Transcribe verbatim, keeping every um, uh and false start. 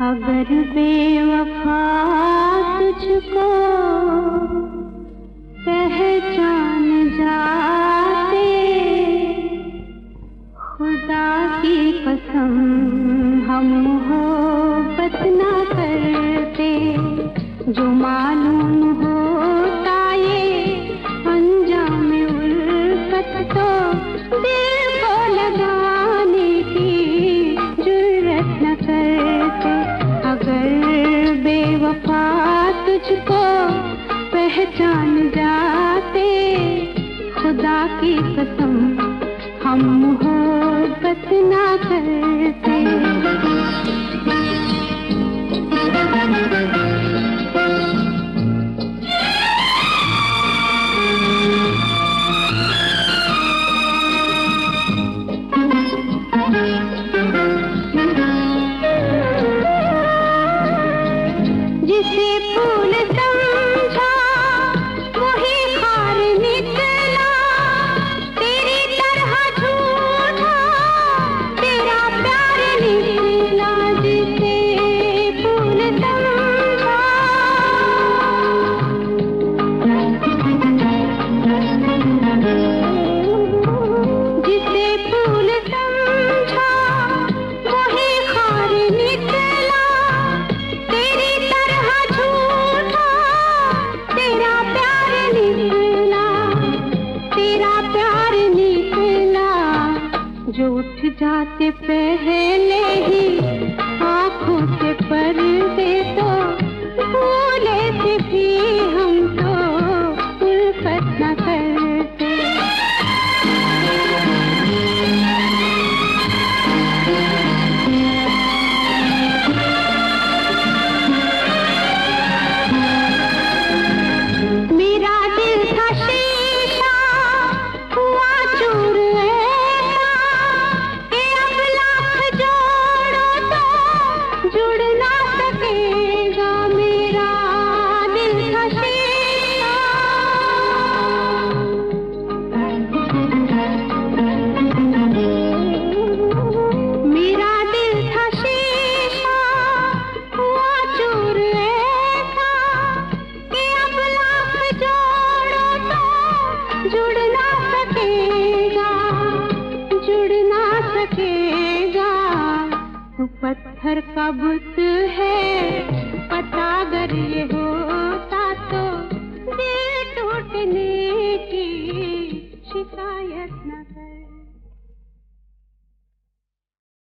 अगर बेवफा तुझको पहचान जाते, खुदा की कसम हम मोहब्बत ना करते। जो मालूम होता ये अंजाम उल्फत, तो दिल को लगाने की जुर्रत न करते। अगर बेवफा तुझको पहचान जाते, खुदा की कसम हम मोहब्बत ना करते। जिसे फूल समझा वही खार निकला, तेरी तरह झूठा तेरा प्यार निकला। जिसे फूल समझा, जिसे फूल समझा वही खार निकला, तेरी तरह झूठा तेरा प्यार निकला, तेरा प्यार निकला। जो उठ जाते पहले ही आँखों से पर्दे, तो भूले से भी हम तो उल्फत न करते। मेरा दिल था शीशा हुआ चूर ऐसा, कि अब लाख जोड़ो तो जुड़ ना सकेगा। मेरा दिल था शीशा, मेरा दिल था शीशा हुआ चूर ऐसा, कि अब लाख जोड़ो तो जुड़ ना सकेगा, जुड़ ना सकेगा। तू पत्थर का बुत है